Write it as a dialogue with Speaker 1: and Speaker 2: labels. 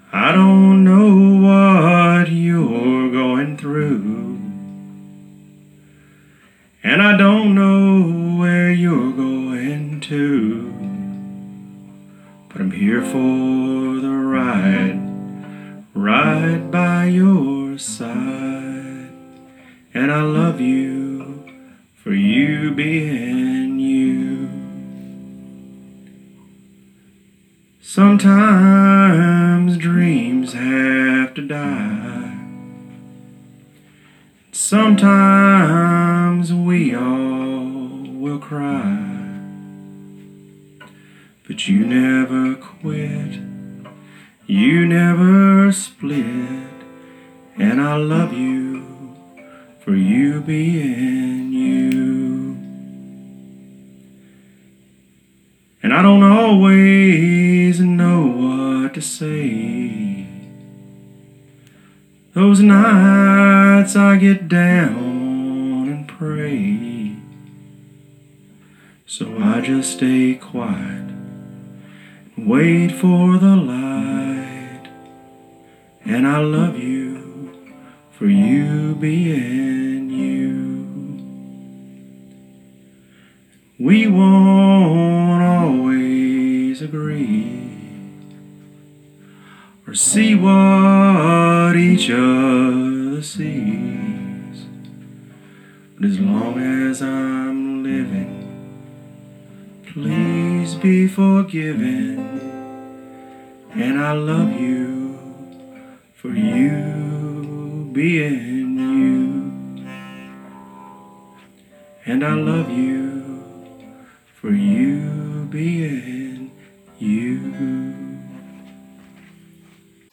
Speaker 1: I don't know what you're going through, and I don't know where you're going to, but I'm here for the ride, right by your side. And I love you for you being you. Sometimes dreams have to die. Sometimes we all will cry. But you never quit, you never split. And I love you for you being you. And I don't always know what to say. Those nights I get down and pray. So I just stay quiet and wait for the light. And I love you for you being you. We won't always agree or see what each other sees, but as long as I'm living, please be forgiven. And I love you for you being you. And I love you for you being you.